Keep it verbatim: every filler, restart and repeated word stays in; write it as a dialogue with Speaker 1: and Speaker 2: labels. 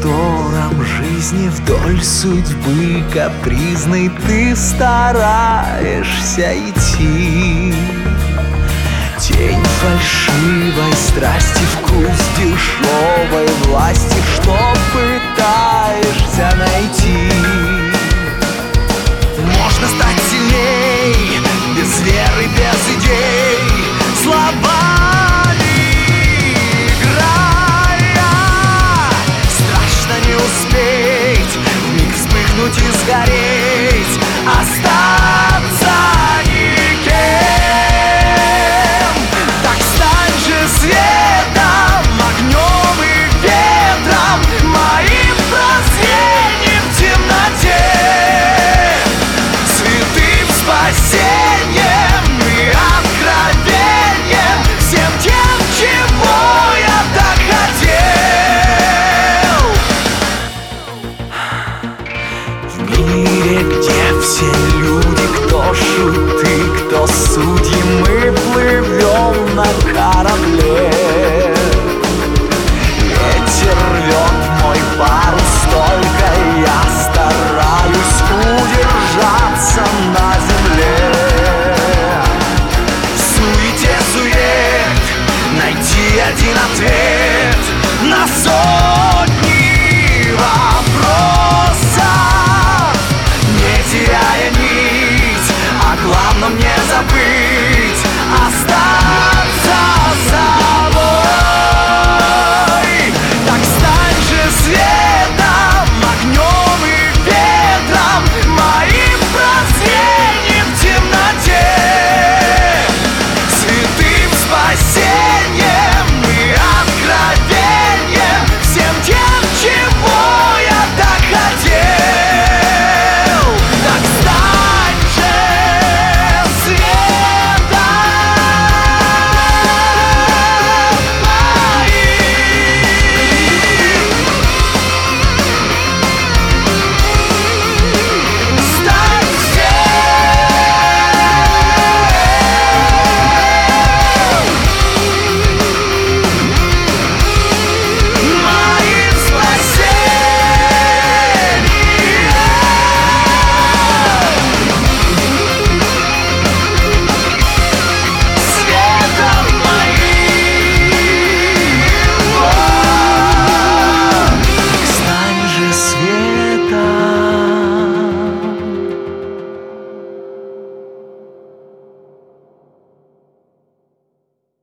Speaker 1: котором жизни вдоль судьбы капризной ты стараешься идти. Тень фальшивой страсти, вкус дешевой власти, что пытаешься найти. Можно стать сильней, без веры, без идей, словами играя. Страшно не успеть, вмиг вспыхнуть и сгореть, остаться никем. Так стань же светом, огнем и ветром, моим прозрением в темноте, святым спасением и откровением, всем тем, чего я так хотел. В мире, где все люди, кто шуты, кто судьи, мы плывем на